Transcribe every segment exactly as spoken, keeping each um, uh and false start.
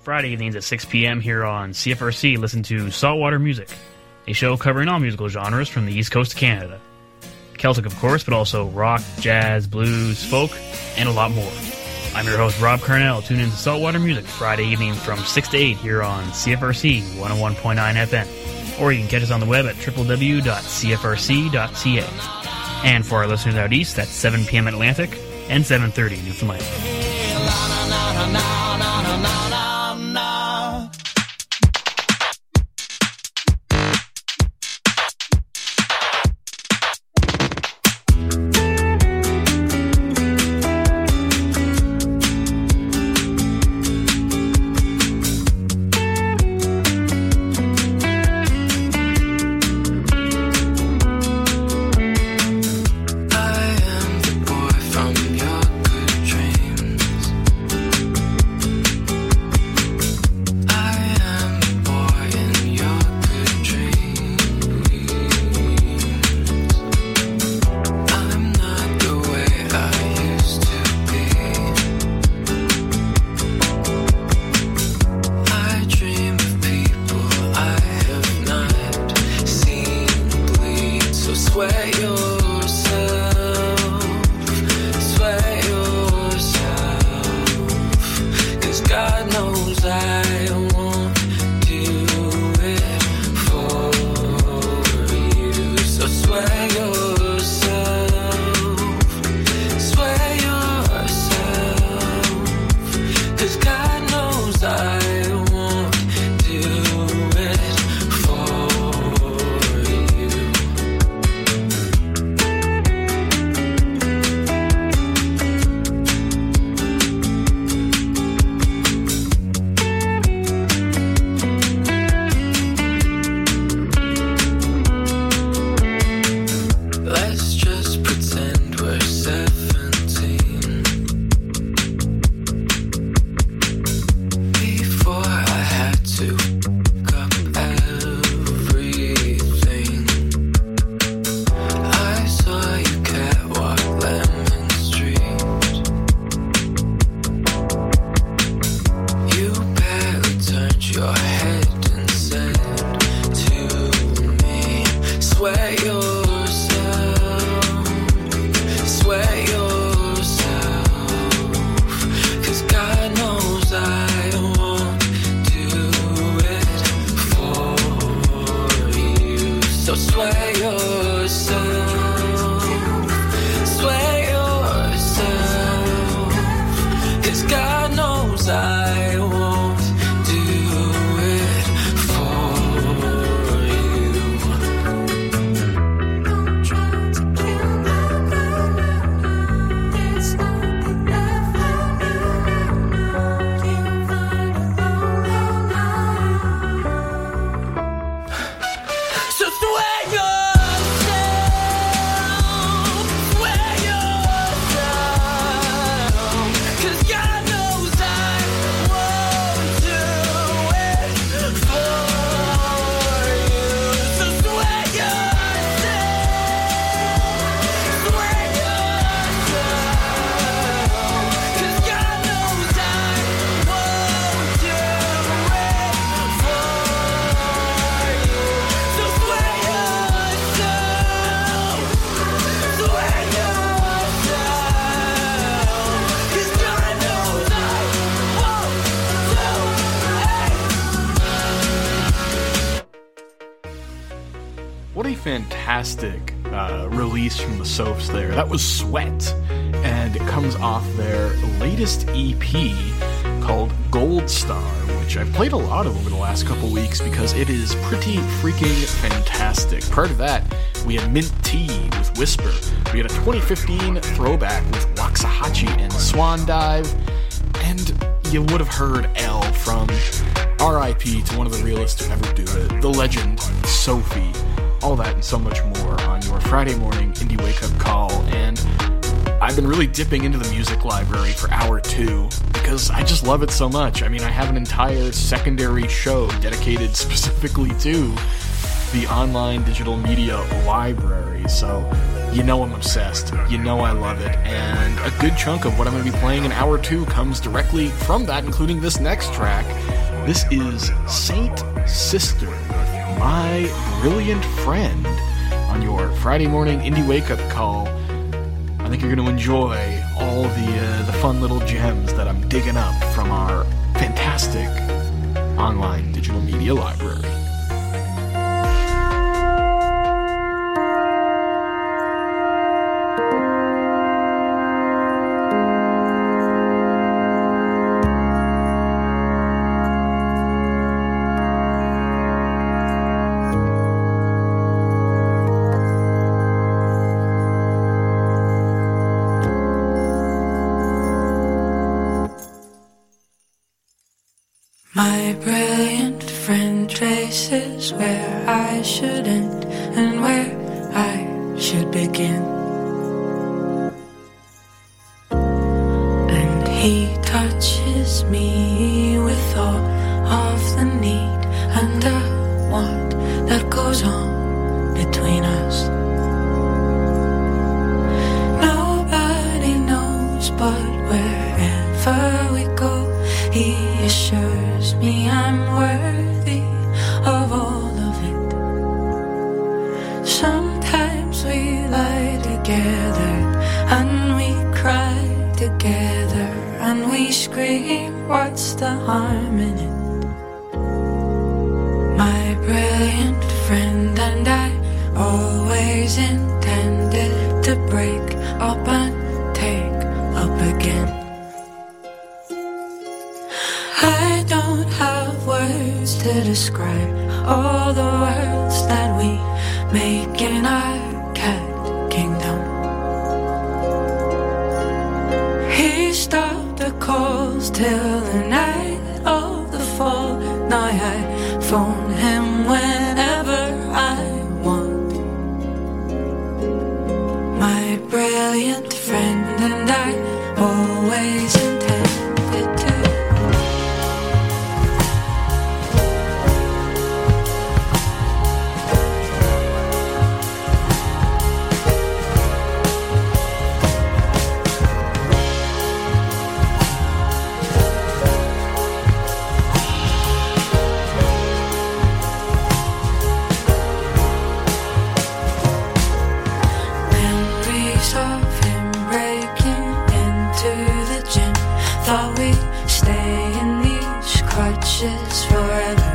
Friday evenings at six p.m. here on C F R C. Listen to Saltwater Music, a show covering all musical genres from the East Coast of Canada. Celtic, of course, but also rock, jazz, blues, folk, and a lot more. I'm your host, Rob Carnell. Tune in to Saltwater Music Friday evening from six to eight here on C F R C one oh one point nine F M. Or you can catch us on the web at w w w dot c f r c dot c a. And for our listeners out east, that's seven p.m. Atlantic and seven thirty Newfoundland. Fantastic uh, release from the Sophs there. That was Sweat, and it comes off their latest E P called Gold Star, which I've played a lot of over the last couple weeks because it is pretty freaking fantastic. Part of that, we had Mint Tea with Whisper. We had a twenty fifteen throwback with Waxahachie and Swan Dive, and you would have heard L from R I P to one of the realest to ever do it, the legend, Sophie. All that and so much more on your Friday morning indie wake-up call, and I've been really dipping into the music library for hour two because I just love it so much. I mean, I have an entire secondary show dedicated specifically to the online digital media library, so you know I'm obsessed, you know I love it, and a good chunk of what I'm going to be playing in hour two comes directly from that, including this next track, This is Saint Sister with My Brilliant Friend on your Friday morning indie wake-up call. I think you're going to enjoy all the uh, the fun little gems that I'm digging up from our fantastic online digital media library. My brilliant friend traces where I should end and where I should begin. And he touches me with all of the need and the want that goes on between us. Nobody knows, but wherever we go, he assures me I'm worthy of all of it. Sometimes we lie together and we cry together and we scream, what's the harm in it? My brilliant friend and I always intended to break up and take up again. I don't have words to describe all the worlds that we make in our cat kingdom. He stopped the calls till the night of the fall. Now I phone him whenever I want. My brilliant friend and I always intended to. Forever.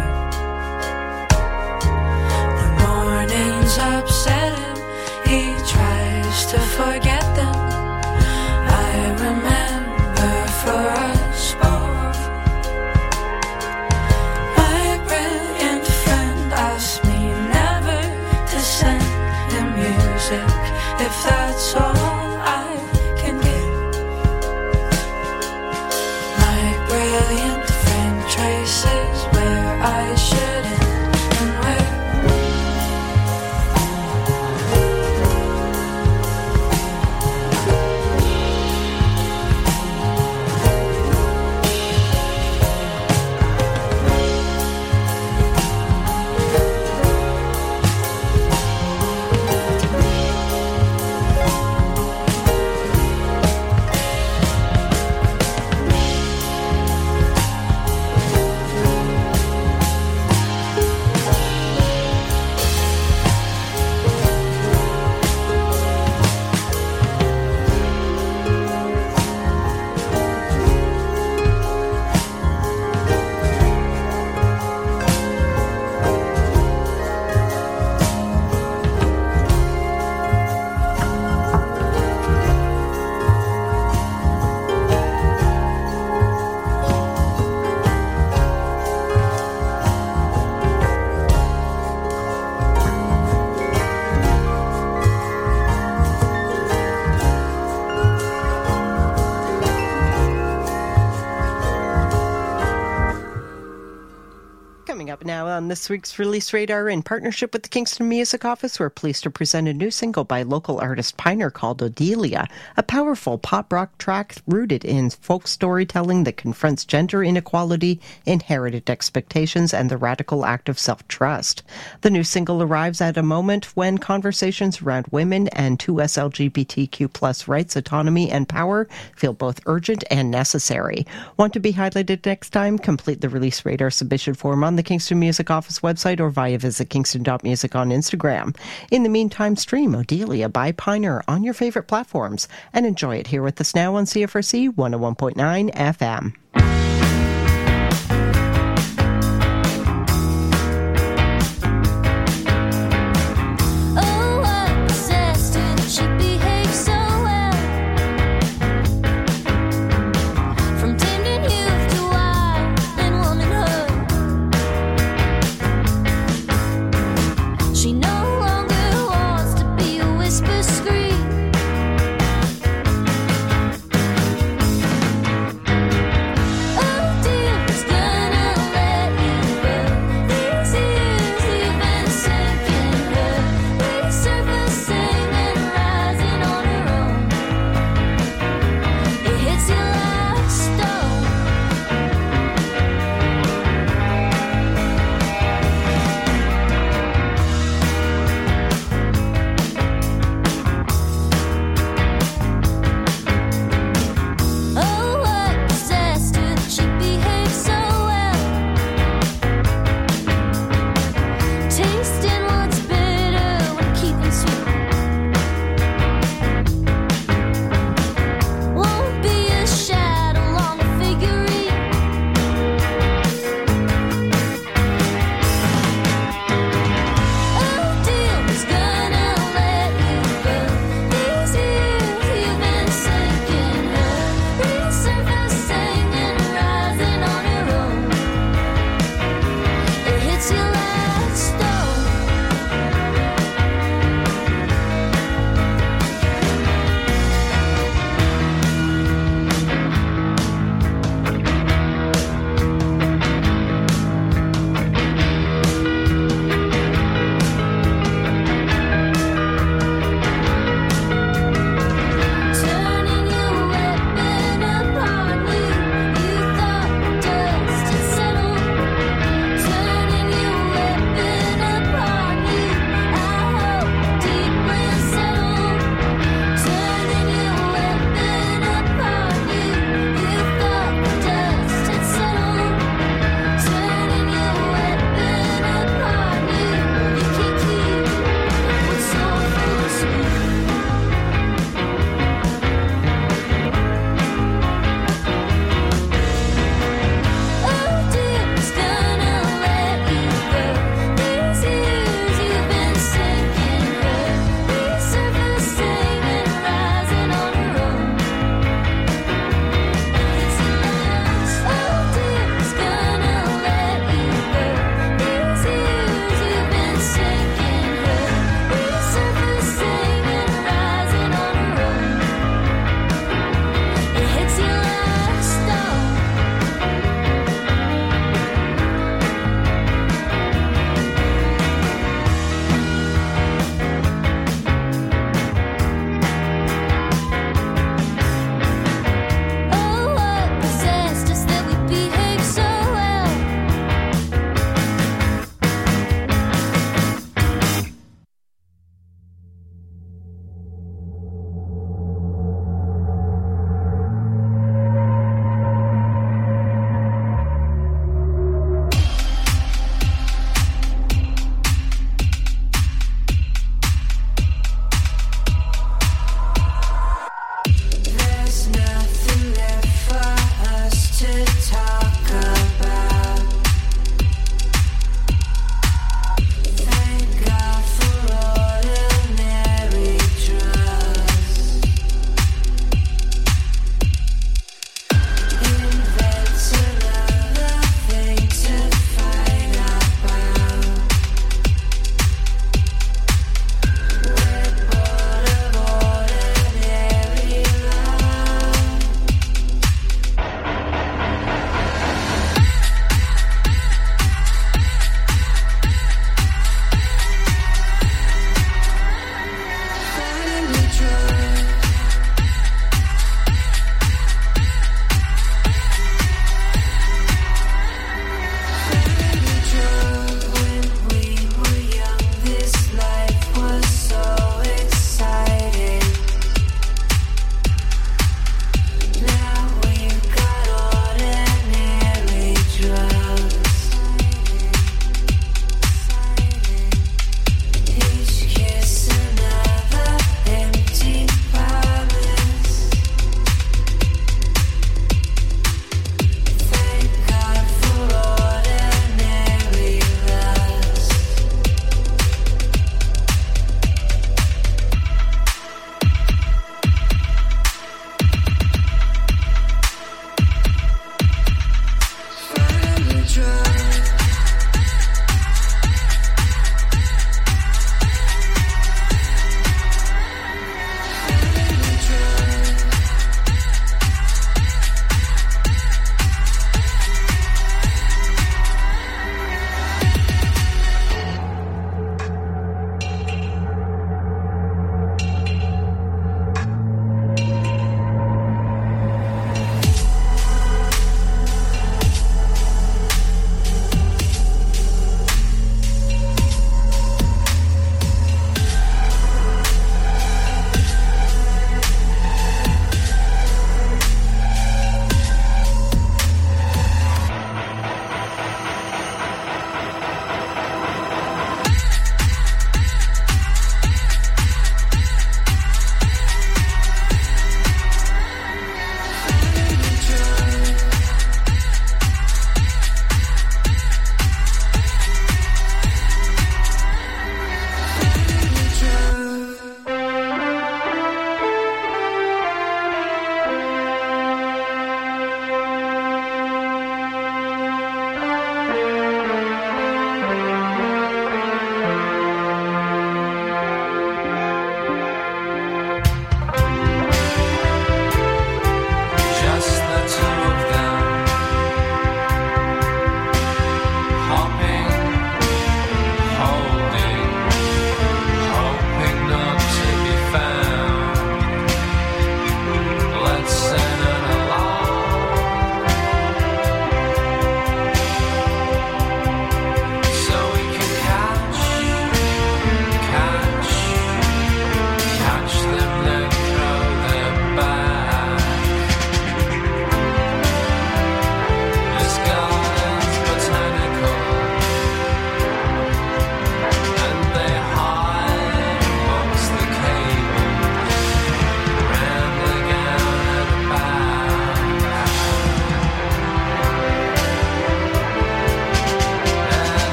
The mornings upset him, he tries to forget them. I remember for us both. My brilliant friend asked me never to send him music, if that's all I can give. My brilliant friend traces where I shouldn't and where. On this week's Release Radar, in partnership with the Kingston Music Office, we're pleased to present a new single by local artist Piner called Odelia, a powerful pop rock track rooted in folk storytelling that confronts gender inequality, inherited expectations, and the radical act of self-trust. The new single arrives at a moment when conversations around women and two S L G B T Q plus rights, autonomy, and power feel both urgent and necessary. Want to be highlighted next time? Complete the Release Radar submission form on the Kingston Music Office website or via visit kingston dot music on Instagram. In the meantime, stream Odelia by Piner on your favorite platforms and enjoy it here with us now on C F R C one oh one point nine F M.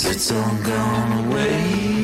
'cause it's all gone away.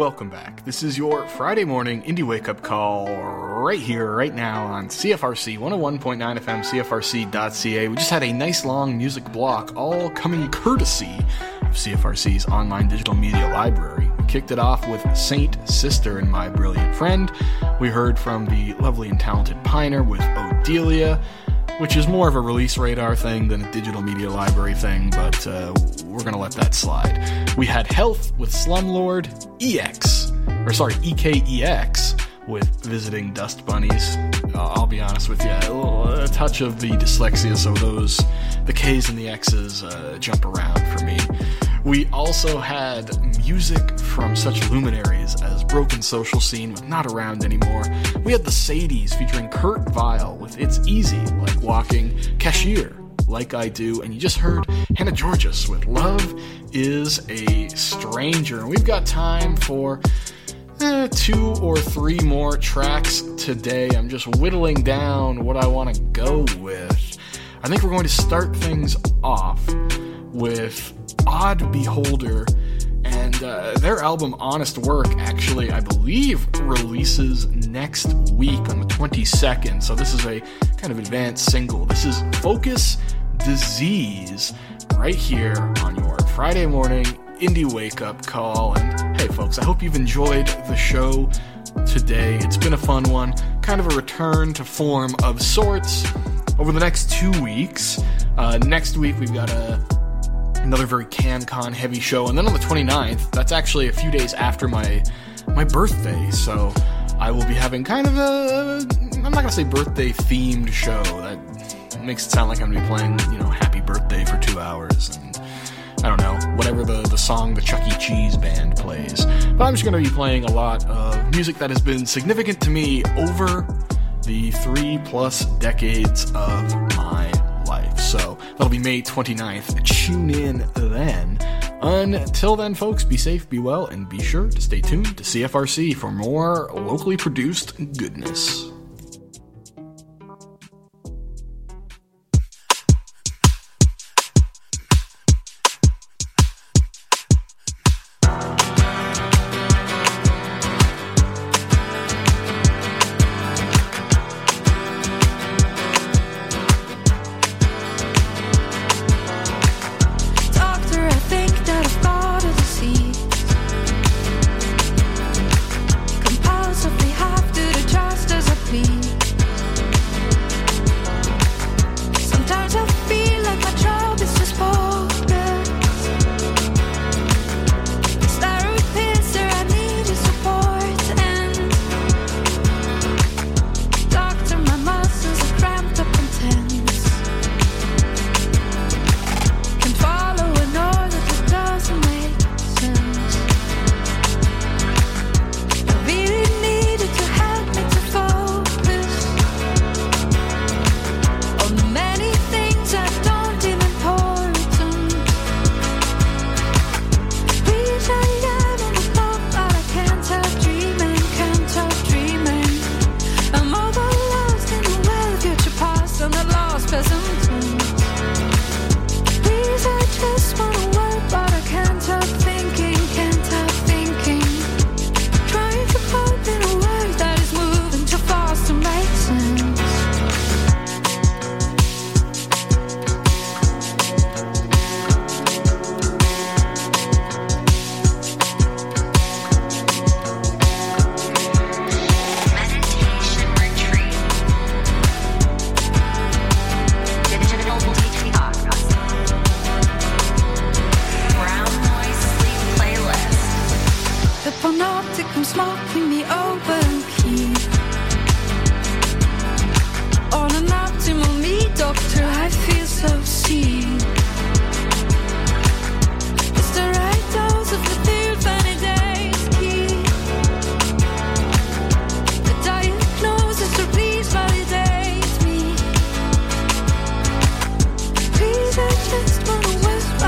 welcome back. This is your Friday morning indie wake-up call right here, right now on C F R C one oh one point nine F M, C F R C dot C A. We just had a nice long music block, all coming courtesy of C F R C's online digital media library. We kicked it off with Saint Sister and My Brilliant Friend. We heard from the lovely and talented Piner with Odelia, which is more of a release radar thing than a digital media library thing, but uh, we're going to let that slide. We had Health with Slumlord, E X, or sorry, E K E X with Visiting Dust Bunnies. Uh, I'll be honest with you, a, little, a touch of the dyslexia, so those, the K's and the X's uh, jump around for me. We also had music from such luminaries as Broken Social Scene with Not Around Anymore. We had the Sadies featuring Kurt Vile with It's Easy, Like Walking, Cashier, Like I Do, and you just heard Hannah Georges with Love is a Stranger. And we've got time for eh, two or three more tracks today. I'm just whittling down what I want to go with. I think we're going to start things off with Odd Beholder, and uh, their album Honest Work actually, I believe, releases next week on the twenty-second, so this is a kind of advanced single. This is Focus Disease right here on your Friday morning indie wake-up call. And hey folks, I hope you've enjoyed the show today. It's been a fun one, kind of a return to form of sorts over the next two weeks. Uh, next week we've got a another very CanCon heavy show, and then on the twenty-ninth, that's actually a few days after my my birthday, so I will be having kind of a, I'm not gonna say birthday themed show. That makes it sound like I'm gonna be playing, you know, Happy Birthday for two hours, and I don't know, whatever the, the song the Chuck E. Cheese band plays. But I'm just gonna be playing a lot of music that has been significant to me over the three plus decades of my life. So that'll be May twenty-ninth. Tune in then. Until then, folks, be safe, be well, and be sure to stay tuned to C F R C for more locally produced goodness.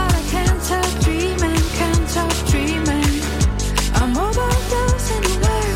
I'm overdosing away.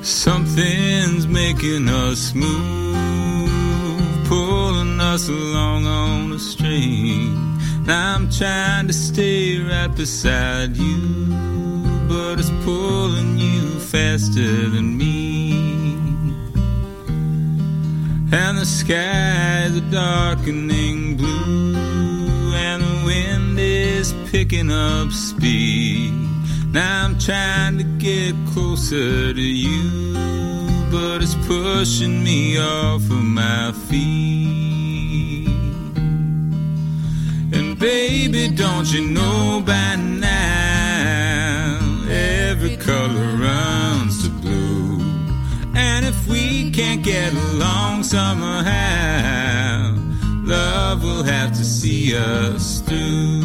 Something's making us move, pulling us along on a string. Now I'm trying to stay right beside you, but it's pulling you faster than me. And the skies are darkening blue, and the wind is picking up speed. Now I'm trying to get closer to you, but it's pushing me off of my feet. And baby, don't you know by now, every color runs to blue. And if we can't get along somehow, love will have to see us through.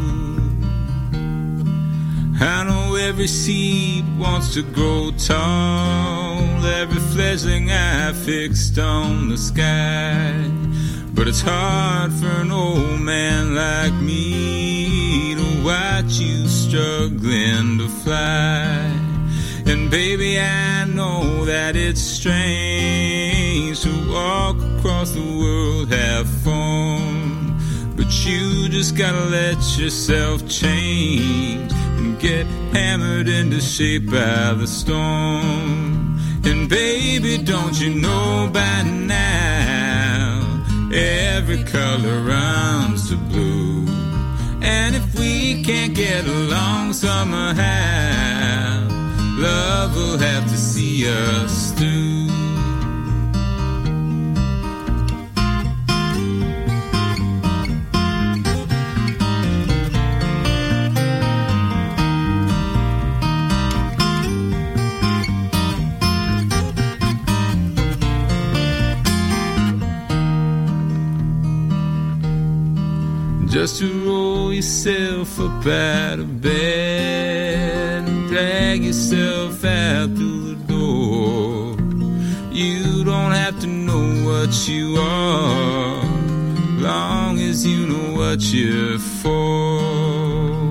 I know every seed wants to grow tall, every fledgling eye fixed on the sky. But it's hard for an old man like me to watch you struggling to fly. And baby, I know that it's strange to walk across the world half formed, but you just gotta let yourself change and get hammered into shape by the storm. And baby, don't you know by now, every color runs to blue. And if we can't get along somehow, love will have to see us through. Just to roll yourself up out of bed and drag yourself out through the door. You don't have to know what you are, long as you know what you're for.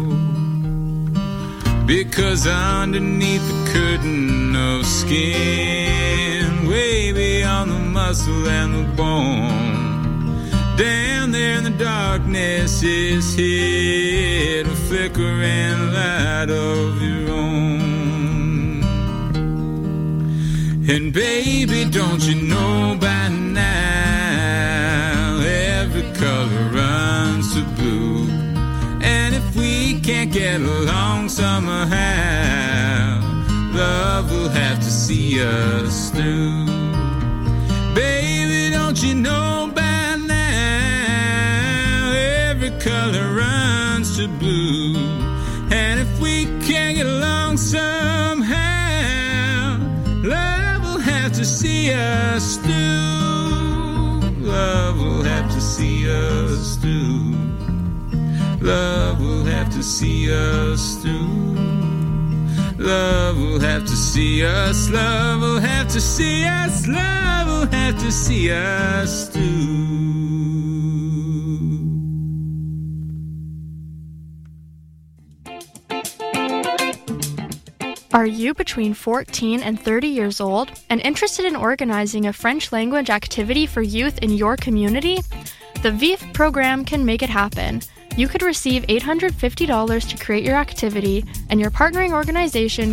Because underneath the curtain of skin, way beyond the muscle and the bone, down there in the darkness is hid a flickering light of your own. And baby, don't you know by now, every color runs to blue. And if we can't get along somehow, love will have to see us through. Baby, don't you know by color runs to blue. And if we can't get along somehow, love will have to see us through. Love will have to see us through. Love will have to see us through. Love will have to see us. Love will have to see us. Love will have to see us through. Are you between fourteen and thirty years old and interested in organizing a French language activity for youth in your community? The V I F program can make it happen. You could receive eight hundred fifty dollars to create your activity, and your partnering organization